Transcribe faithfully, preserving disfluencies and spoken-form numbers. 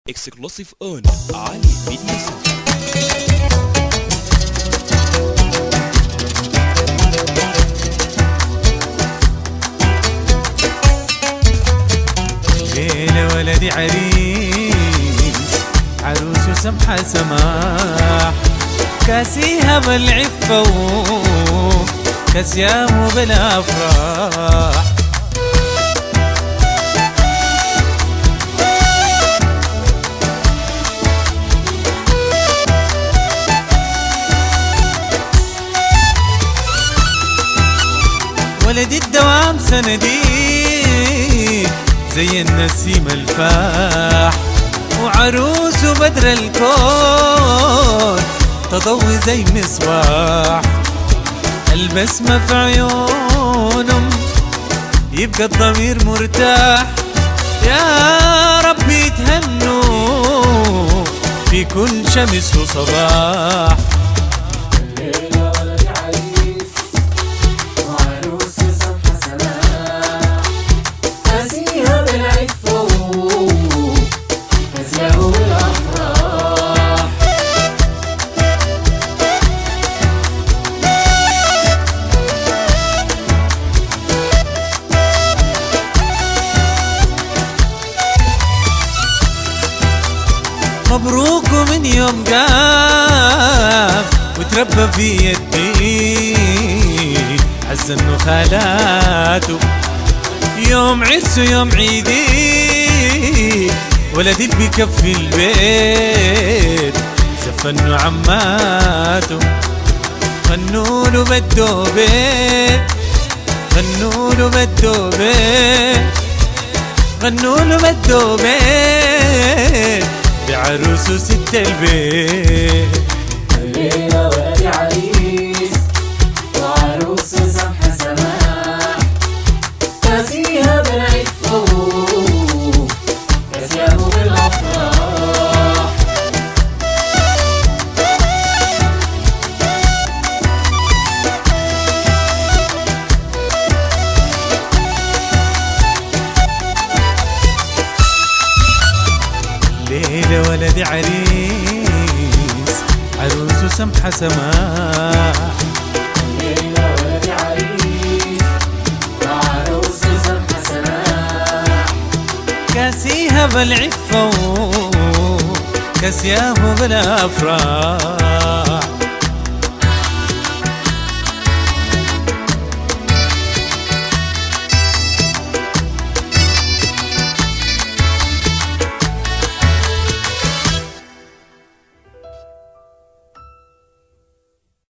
Exclusive on Ali Media Center. ليلة ولدي عريس عروس سمحة سماح، كاسيها بالعفة وكاسياه بالأفراح. ولدي الدوام سندي زي النسيم الفاح، وعروس بدر الكون تضوي زي مصباح. البسمة في عيونهم يبقى الضمير مرتاح، يا ربي تهنوا في كل شمس وصباح. مبروك من يوم قام وتربى في يدي، عز انه خالاته يوم عرسه يوم عيدي. ولدي بكفي البيت زفنوا عماته، غنوله بده بيت غنوله بده بيت غنوله بده بيت بعروسه ست البيت. الليلة ولدي عريس وعروسه سمحة سماح، كاسيها بالعفة كاسياه بالأفراح. ليلة ولدي عريس عروسه سمحة سماح، الليلة ولدي عريس وعروسه سمحة سماح، كاسيها بالعفة وكاسياه بالأفراح.